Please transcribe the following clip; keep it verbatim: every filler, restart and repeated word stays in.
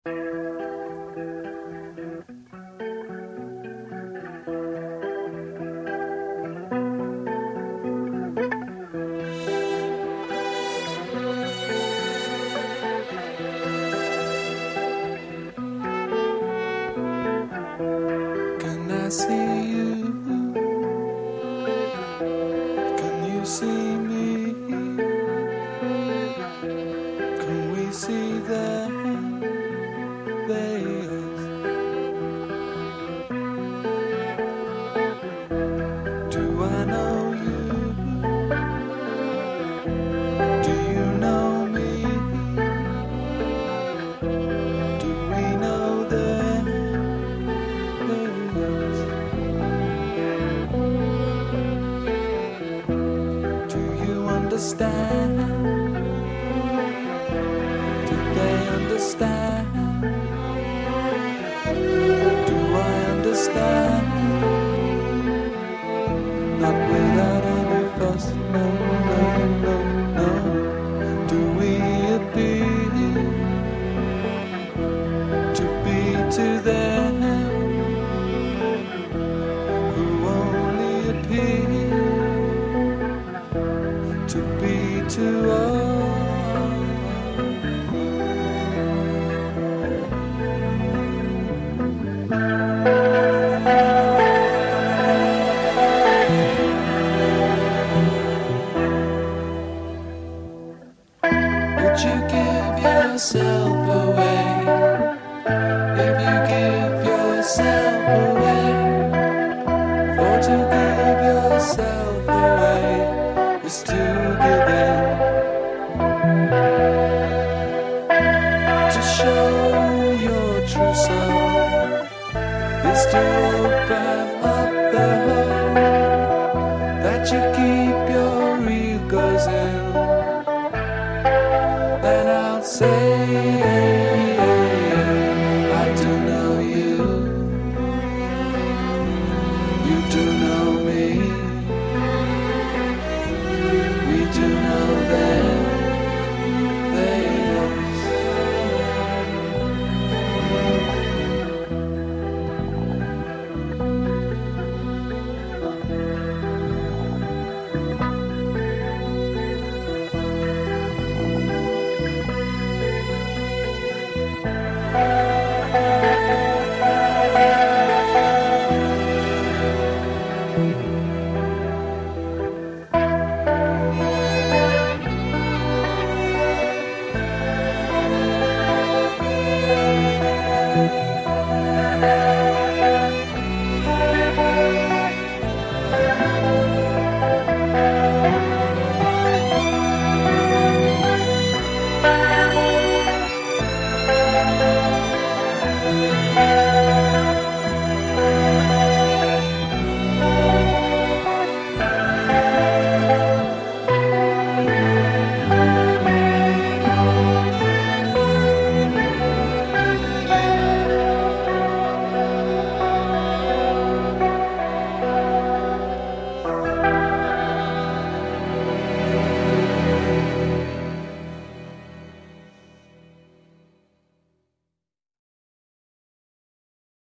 Can I see you? Can you see me? Can we see the veils? Do I know you? Do you know me? Do we know the veils? Do you understand? Do they understand? Do I understand? Not without any fuss, no, no, no, no. Do we appear to be to them who only appear to be to us? Would you give yourself away? If you give yourself away, for to give yourself away is to give in. To show your true self is to open up the hole that you keep your egos in. Then I'll say, I do know you, you do know me, we do know them, they us. Thank you.